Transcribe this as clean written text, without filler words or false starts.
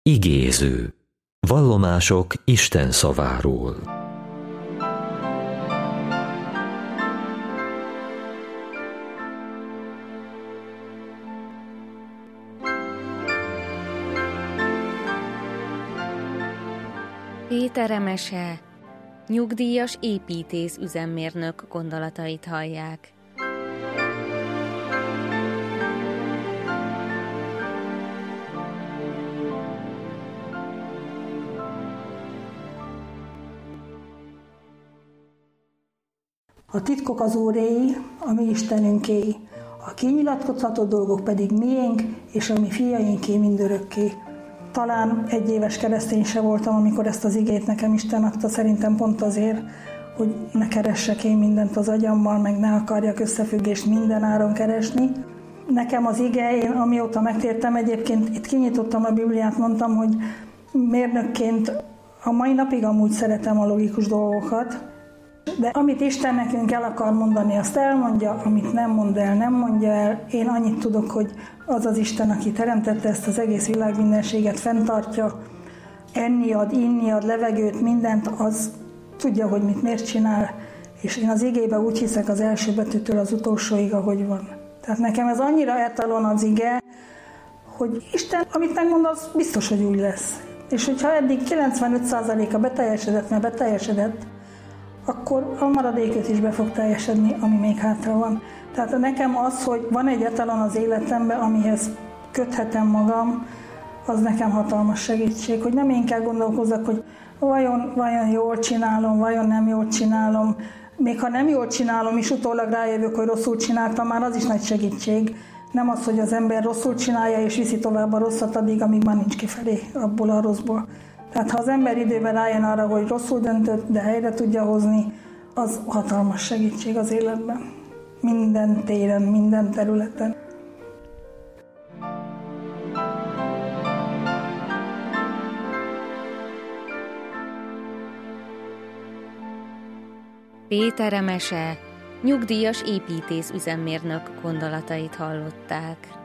Igéző. Vallomások Isten szaváról. Péter Emese, nyugdíjas építész üzemmérnök gondolatait hallják. A titkok az Úréi, a mi Istenünkéi, a kinyilatkozható dolgok pedig miénk, és a mi fiainké mindörökké. Talán 1 éves keresztény se voltam, amikor ezt az igét nekem Isten adta, szerintem pont azért, hogy ne keressek én mindent az agyammal, meg ne akarjak összefüggést minden áron keresni. Nekem az ige, én amióta megtértem, egyébként itt kinyitottam a Bibliát, mondtam, hogy mérnökként a mai napig amúgy szeretem a logikus dolgokat, de amit Isten nekünk el akar mondani, azt elmondja, amit nem mond el, nem mondja el. Én annyit tudok, hogy az az Isten, aki teremtette ezt az egész világ mindenséget, fenntartja, enni ad, inni ad, levegőt, mindent, az tudja, hogy mit miért csinál, és én az igébe úgy hiszek az első betűtől az utolsóig, ahogy van. Tehát nekem ez annyira etalon az ige, hogy Isten, amit megmond, az biztos, hogy úgy lesz. És hogyha eddig 95%-a beteljesedett, mert beteljesedett, akkor a maradékot is be fog teljesedni, ami még hátra van. Tehát nekem az, hogy van egy etalon az életemben, amihez köthetem magam, az nekem hatalmas segítség, hogy nem én kell gondolkozzak, hogy vajon jól csinálom, vajon nem jól csinálom. Még ha nem jól csinálom, és utólag rájövök, hogy rosszul csináltam, már az is nagy segítség. Nem az, hogy az ember rosszul csinálja, és viszi tovább a rosszat addig, amíg már nincs kifelé abból a rosszból. Tehát ha az ember időben rájön arra, hogy rosszul döntött, de helyre tudja hozni, az hatalmas segítség az életben. Minden téren, minden területen. Péter Emese, nyugdíjas építész üzemmérnök gondolatait hallották.